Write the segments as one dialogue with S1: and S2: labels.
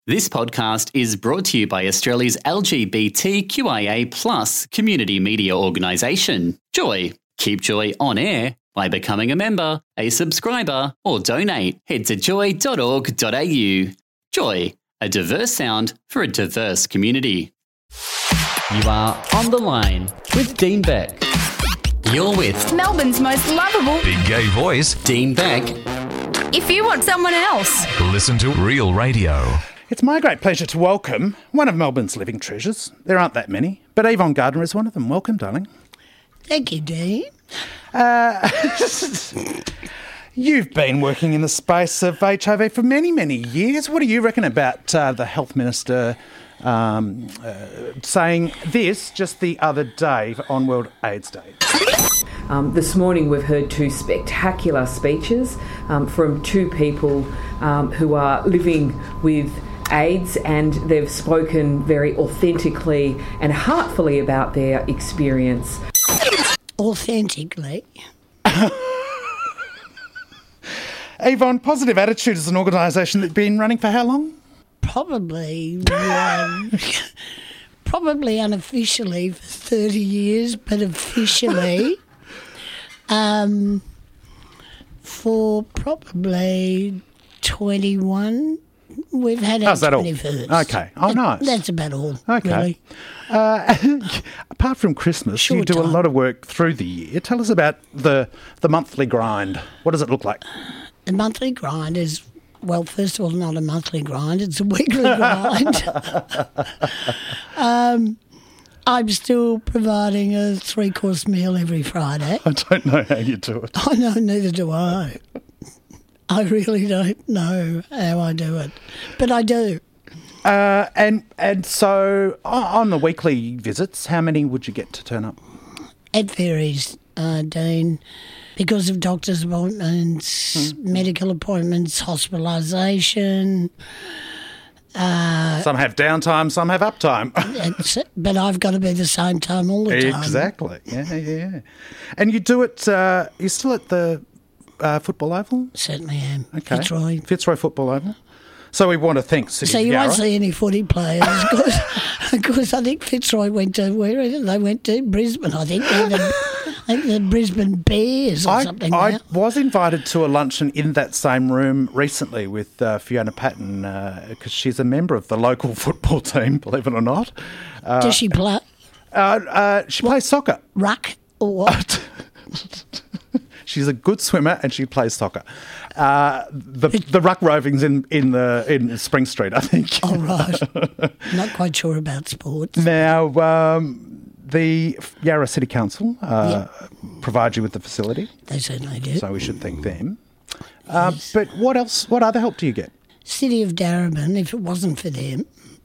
S1: This podcast is brought to you by Australia's LGBTQIA+ community media organisation, Joy. Keep Joy on air by becoming a member, a subscriber, or donate. Head to joy.org.au. Joy, a diverse sound for a diverse community. You are on the line with Dean Beck. You're with
S2: Melbourne's most lovable
S3: big gay voice,
S1: Dean Beck.
S2: if you want someone else.
S3: Listen to Real Radio.
S4: It's my great pleasure to welcome one of Melbourne's living treasures. There aren't that many, but Yvonne Gardner is one of them. Welcome, darling.
S5: Thank you, Dean.
S4: You've been working in the space of HIV for many, many years. What do you reckon about the Health Minister saying this just the other day on World AIDS Day?
S6: This morning we've heard two spectacular speeches from two people who are living with AIDS, and they've spoken very authentically and heartfully about their experience.
S5: Authentically.
S4: Yvonne, Positive Attitude is an organisation that's been running for how long?
S5: Probably unofficially for 30 years, but officially for probably 21. We've had our 21st.
S4: Okay. Oh, nice.
S5: That's about all,
S4: Okay.
S5: really.
S4: Apart from Christmas,
S5: Short
S4: you do a
S5: time.
S4: lot of work through the year. Tell us about the monthly grind. What does it look like?
S5: The monthly grind is, well, first of all, not a monthly grind, it's a weekly grind. I'm still providing a 3-course meal every Friday.
S4: I don't know how you do it.
S5: I know, neither do I. I really don't know how I do it, but I do.
S4: And so on the weekly visits, how many would you get to turn up?
S5: It varies, Dean, because of doctor's appointments, medical appointments, hospitalisation.
S4: Some have downtime, some have uptime.
S5: But I've got to be the same time all the time.
S4: Exactly. Yeah. And you do it, you're still at the Football Oval?
S5: Certainly am.
S4: Okay.
S5: Fitzroy.
S4: Football Oval. So we want to thank City
S5: So
S4: of
S5: you
S4: Yarra.
S5: won't see any footy players because I think Fitzroy went to, where is it? They went to Brisbane, I think. The Brisbane Bears or something.
S4: I
S5: now.
S4: was invited to a luncheon in that same room recently with Fiona Patton because she's a member of the local football team, believe it or not.
S5: Does she play
S4: She plays soccer.
S5: ruck or what?
S4: She's a good swimmer and she plays soccer. The Ruck Rovings in Spring Street, I think.
S5: Oh, right. Not quite sure about sports.
S4: Now, the Yarra City Council provide you with the facility,
S5: They certainly do.
S4: so we should thank them. But what else? What other help do you get?
S5: City of Darebin, if it wasn't for them,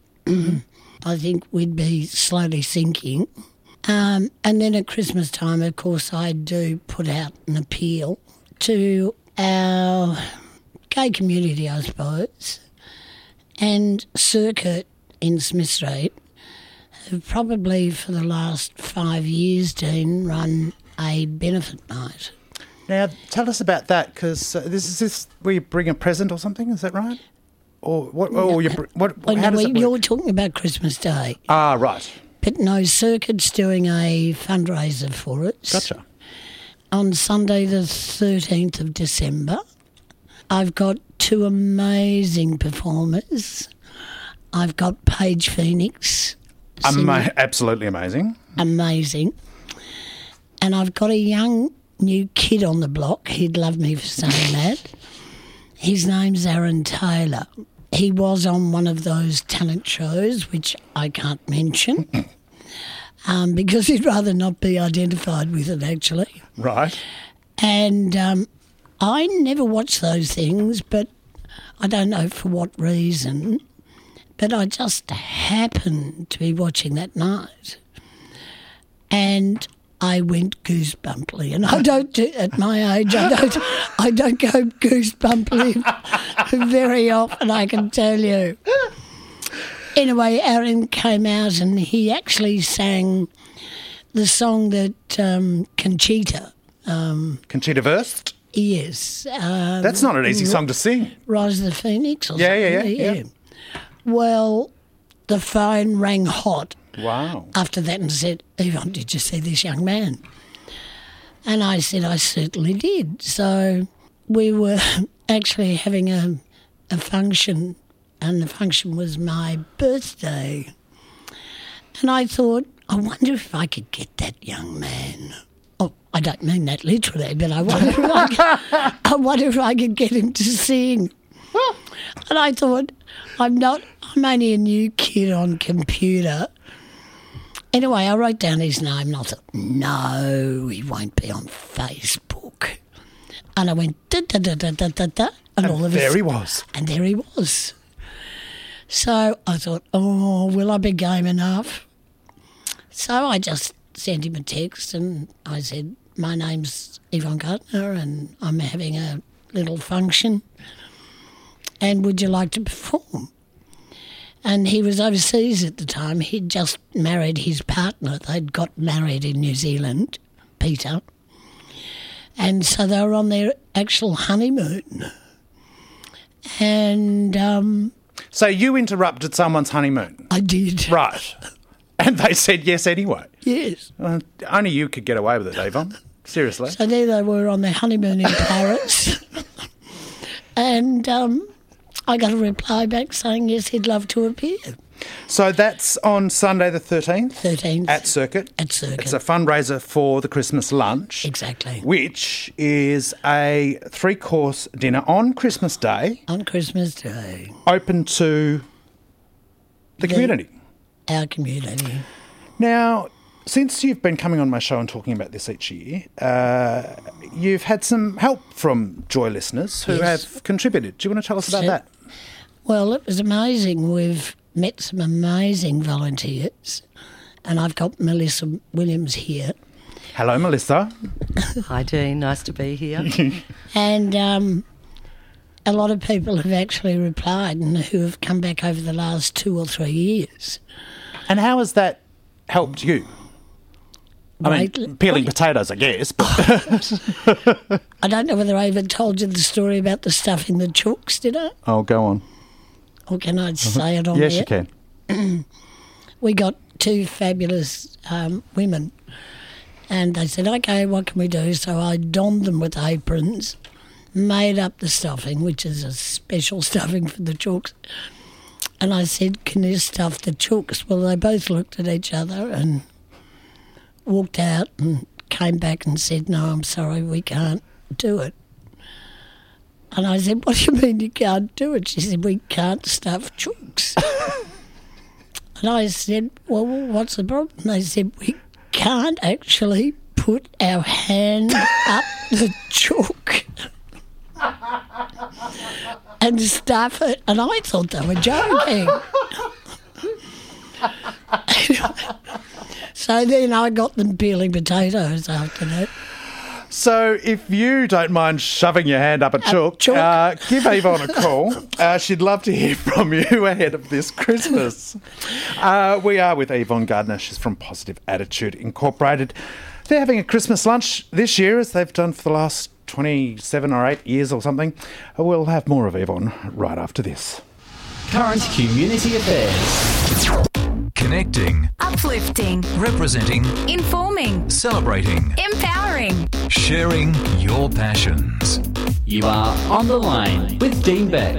S5: I think we'd be slowly sinking. And then at Christmas time, of course, I do put out an appeal to our gay community, I suppose, and Circuit in Smith Street have probably for the last 5 years, Dean, run a benefit night.
S4: Now, tell us about that, because this is where you bring a present or something. Is that right? Or what? Or you what?
S5: Oh,
S4: How
S5: no,
S4: does it
S5: you're
S4: work?
S5: talking about Christmas Day.
S4: Ah, right.
S5: But no, Circuit's doing a fundraiser for us.
S4: Gotcha.
S5: On Sunday the 13th of December. I've got two amazing performers. I've got Paige Phoenix. singing,
S4: Absolutely amazing.
S5: amazing. And I've got a young new kid on the block. He'd love me for saying that. His name's Aaron Taylor. He was on one of those talent shows, which I can't mention, because he'd rather not be identified with it, actually.
S4: Right.
S5: And I never watch those things, but I don't know for what reason. But I just happened to be watching that night. And I went goosebumply. And I don't do, at my age, I don't go goosebumply very often, I can tell you. Anyway, Aaron came out and he actually sang the song that Conchita.
S4: Conchita Wurst.
S5: Yes.
S4: That's not an easy song to sing.
S5: Rise of the Phoenix or
S4: Yeah,
S5: something.
S4: yeah.
S5: Well, the phone rang hot
S4: Wow.
S5: after that and said, Yvonne, did you see this young man? And I said, I certainly did. So we were actually having a function, and the function was my birthday. And I thought, I wonder if I could get that young man. Oh, I don't mean that literally, but I wonder if I could get him to sing. And I thought, I'm only a new kid on computer. Anyway, I wrote down his name and I thought, no, he won't be on Facebook. And I went, da-da-da-da-da-da-da, and all of
S4: There
S5: his,
S4: he was.
S5: and there he was. So I thought, oh, will I be game enough? So I just sent him a text and I said, my name's Yvonne Gardner and I'm having a little function and would you like to perform? And he was overseas at the time. He'd just married his partner. They'd got married in New Zealand, Peter. And so they were on their actual honeymoon. And
S4: So you interrupted someone's honeymoon.
S5: I did.
S4: Right. And they said yes anyway.
S5: Yes.
S4: Only you could get away with it, Yvonne. Seriously.
S5: So there they were on their honeymoon in Paris. And I got a reply back saying, yes, he'd love to appear.
S4: So that's on Sunday the 13th?
S5: 13th.
S4: At Circuit.
S5: At Circuit.
S4: It's a fundraiser for the Christmas lunch.
S5: Exactly.
S4: Which is a 3-course dinner on Christmas Day,
S5: On Christmas Day.
S4: open to the community.
S5: Our community.
S4: Now, since you've been coming on my show and talking about this each year, you've had some help from Joy listeners who
S5: Yes.
S4: have contributed. Do you want to tell us about
S5: So-
S4: that?
S5: Well, it was amazing. We've met some amazing volunteers. And I've got Melissa Williams here.
S4: Hello, Melissa.
S7: Hi, Dean. Nice to be here.
S5: And a lot of people have actually replied and who have come back over the last 2 or 3 years.
S4: And how has that helped you? I
S5: Greatly.
S4: mean, peeling potatoes, I guess. But
S5: I don't know whether I ever told you the story about the stuffing the chooks, did I?
S4: oh, go on.
S5: Or can I say it on
S4: Yes,
S5: there?
S4: you can.
S5: We got 2 fabulous women and they said, OK, what can we do? So I donned them with aprons, made up the stuffing, which is a special stuffing for the chooks. And I said, can you stuff the chooks? Well, they both looked at each other and walked out and came back and said, no, I'm sorry, we can't do it. And I said, what do you mean you can't do it? She said, we can't stuff chooks. And I said, well, what's the problem? They said, we can't actually put our hand up the chook and stuff it. And I thought they were joking. So then I got them peeling potatoes after that.
S4: So if you don't mind shoving your hand up a chook,
S5: chook.
S4: give Yvonne a call. She'd love to hear from you ahead of this Christmas. We are with Yvonne Gardner. She's from Positive Attitude Incorporated. They're having a Christmas lunch this year, as they've done for the last 27 or 8 years or something. We'll have more of Yvonne right after this.
S1: Current community affairs.
S3: Connecting,
S2: Uplifting.
S3: representing,
S2: Informing.
S3: celebrating,
S2: Empowering.
S3: sharing your passions.
S1: You are on the line with Dean Beck.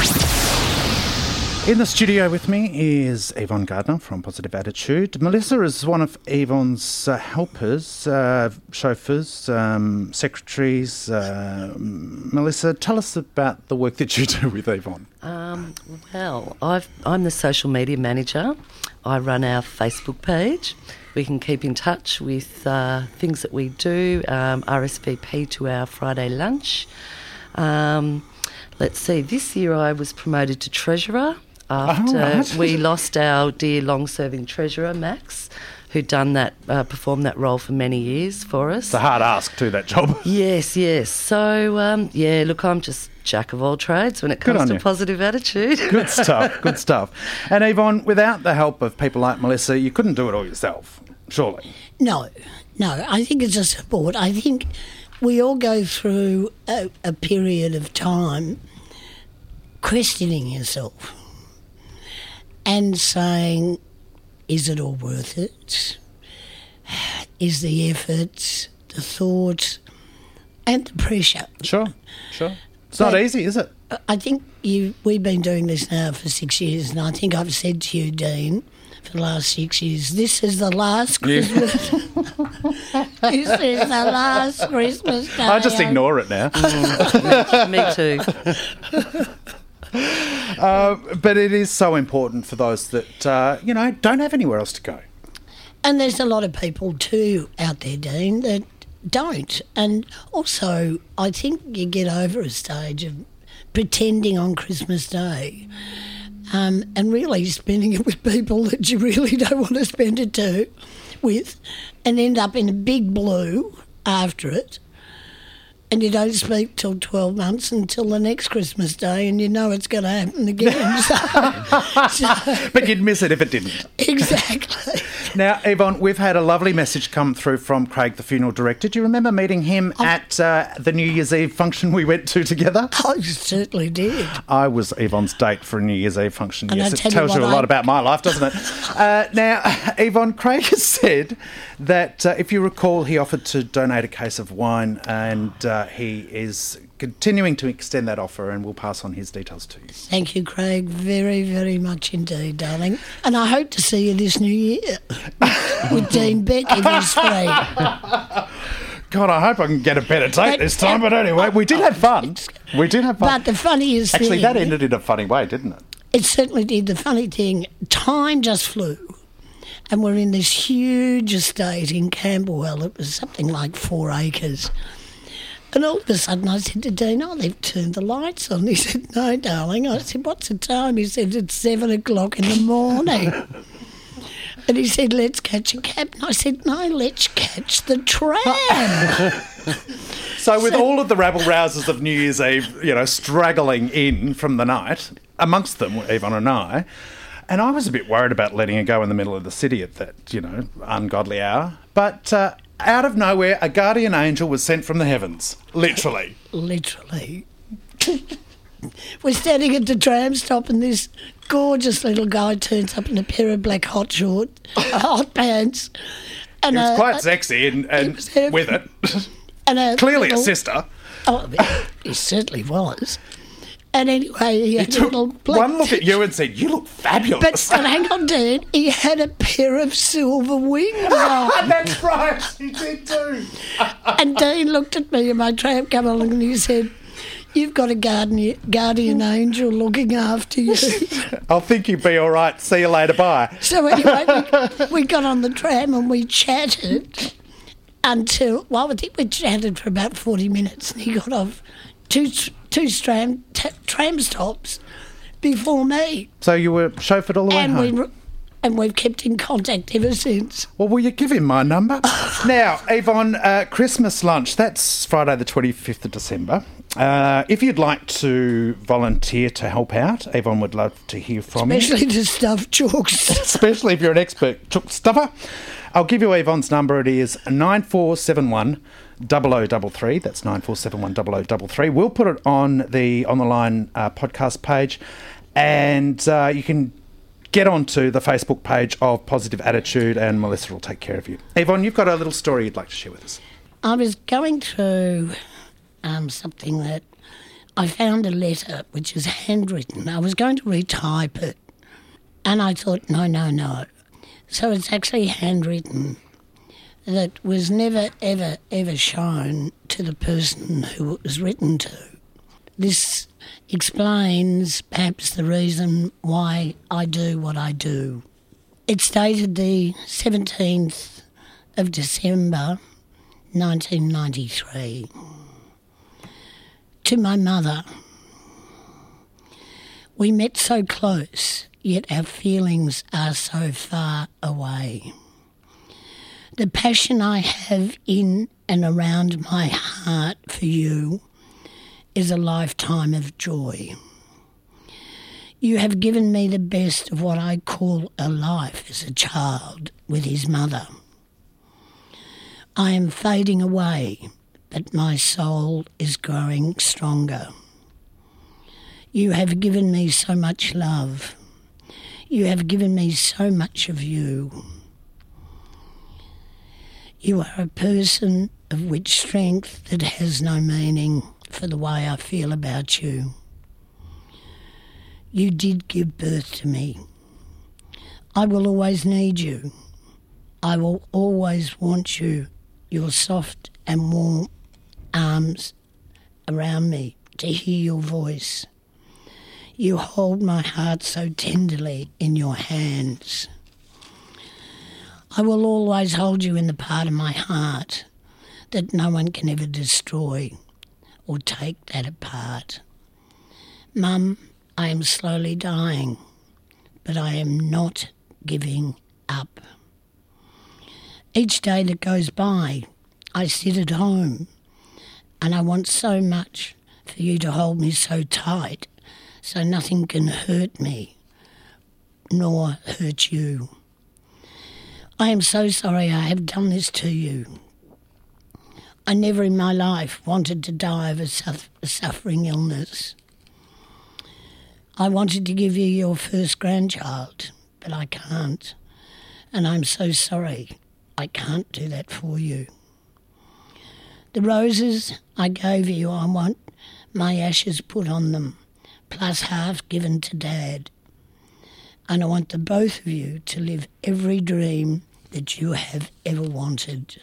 S4: In the studio with me is Yvonne Gardner from Positive Attitude. Melissa is one of Yvonne's helpers, chauffeurs, secretaries. Melissa, tell us about the work that you do with Yvonne.
S7: Well, I'm the social media manager. I run our Facebook page. We can keep in touch with things that we do, RSVP to our Friday lunch. Let's see, this year I was promoted to treasurer after
S4: right.
S7: we lost our dear long-serving treasurer, Max, who'd done that, performed that role for many years for us.
S4: It's a hard ask to that job.
S7: Yes. So, look, I'm just jack of all trades when it
S4: Good
S7: comes
S4: on
S7: to
S4: you.
S7: positive attitude.
S4: Good stuff, good stuff. And Yvonne, without the help of people like Melissa, you couldn't do it all yourself, surely.
S5: No, I think it's a support. I think we all go through a period of time questioning yourself. and saying, is it all worth it? Is the effort, the thought, and the pressure?
S4: Sure. It's not easy, is it?
S5: I think we've been doing this now for 6 years, and I think I've said to you, Dean, for the last 6 years, this is the last Christmas. This is the last Christmas day.
S4: I just ignore it now.
S7: Me too.
S4: But it is so important for those that, don't have anywhere else to go.
S5: And there's a lot of people too out there, Dean, that don't. And also, I think you get over a stage of pretending on Christmas Day and really spending it with people that you really don't want to spend it with, and end up in a big blue after it. And you don't speak till 12 months until the next Christmas Day, and you know it's going to happen again.
S4: But you'd miss it if it didn't.
S5: Exactly.
S4: Now, Yvonne, we've had a lovely message come through from Craig, the funeral director. Do you remember meeting him at the New Year's Eve function we went to together?
S5: I certainly did.
S4: I was Yvonne's date for a New Year's Eve function.
S5: And
S4: yes, it tells you a lot about my life, doesn't it? Now, Yvonne, Craig has said that, if you recall, he offered to donate a case of wine, and he is continuing to extend that offer, and we'll pass on his details to you.
S5: Thank you, Craig, very, very much indeed, darling. And I hope to see you this new year with Dean Beck if he's free.
S4: God, I hope I can get a better date this time. But anyway, we did have fun.
S5: But the funniest thing...
S4: Actually, that ended in a funny way, didn't it?
S5: It certainly did. The funny thing, time just flew. And we're in this huge estate in Camberwell. It was something like 4 acres. And all of a sudden I said to Dean, they've turned the lights on. He said, no, darling. I said, what's the time? He said, it's 7 o'clock in the morning. And he said, let's catch a cab. And I said, no, let's catch the tram.
S4: So with all of the rabble-rousers of New Year's Eve, straggling in from the night, amongst them, Yvonne and I was a bit worried about letting her go in the middle of the city at that, ungodly hour. But out of nowhere, a guardian angel was sent from the heavens. Literally.
S5: Literally. We're standing at the tram stop, and this gorgeous little guy turns up in a pair of black hot pants. And
S4: he was quite sexy and with it. And clearly a sister.
S5: Oh, he certainly was. And anyway, he had
S4: took
S5: a little black...
S4: one look at you and said, you look fabulous.
S5: But hang on, Dean, he had a pair of silver wings on.
S4: That's right, he did too.
S5: And Dean looked at me in my tram come along and he said, you've got a guardian angel looking after you.
S4: I'll think you'd be all right. See you later, bye.
S5: So anyway, we got on the tram and we chatted until, I think we chatted for about 40 minutes, and he got off two tram stops before me.
S4: So you were chauffeured all the way home?
S5: And we've kept in contact ever since.
S4: Well, will you give him my number? Now, Yvonne, Christmas lunch, that's Friday the 25th of December. If you'd like to volunteer to help out, Yvonne would love to hear from you.
S5: Especially to stuff chooks.
S4: Especially if you're an expert chook stuffer. I'll give you Yvonne's number. It is 9471 0033. That's 9471 0033. We'll put it on the line podcast page, and you can get onto the Facebook page of Positive Attitude, and Melissa will take care of you. Yvonne, you've got a little story you'd like to share with us.
S5: I was going through something that I found a letter which is handwritten. I was going to retype it, and I thought, no. So it's actually handwritten, that was never, ever, ever shown to the person who it was written to. This explains perhaps the reason why I do what I do. It's dated the 17th of December, 1993. To my mother. We met so close, yet our feelings are so far away. The passion I have in and around my heart for you is a lifetime of joy. You have given me the best of what I call a life as a child with his mother. I am fading away, but my soul is growing stronger. You have given me so much love. You have given me so much of you. You are a person of which strength that has no meaning for the way I feel about you. You did give birth to me. I will always need you. I will always want you, your soft and warm arms around me to hear your voice. You hold my heart so tenderly in your hands. I will always hold you in the part of my heart that no one can ever destroy or take that apart. Mum, I am slowly dying, but I am not giving up. Each day that goes by, I sit at home and I want so much for you to hold me so tight so nothing can hurt me nor hurt you. I am so sorry I have done this to you. I never in my life wanted to die of a suffering illness. I wanted to give you your first grandchild, but I can't. And I'm so sorry I can't do that for you. The roses I gave you, I want my ashes put on them, plus half given to Dad. And I want the both of you to live every dream that you have ever wanted.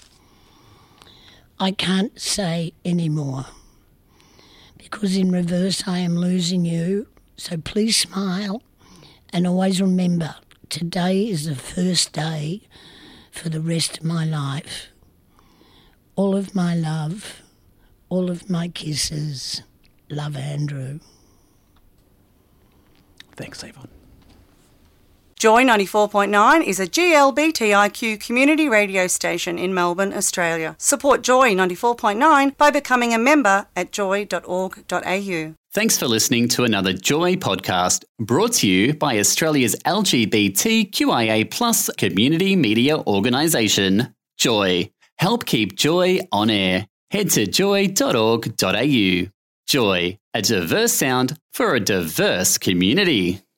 S5: I can't say any more, because in reverse I am losing you. So please smile and always remember, today is the first day for the rest of my life. All of my love, all of my kisses. Love, Andrew.
S4: Thanks, Yvonne.
S8: Joy 94.9 is a GLBTIQ community radio station in Melbourne, Australia. Support Joy 94.9 by becoming a member at joy.org.au.
S1: Thanks for listening to another Joy podcast brought to you by Australia's LGBTQIA+ community media organisation, Joy. Help keep Joy on air. Head to joy.org.au. Joy, a diverse sound for a diverse community.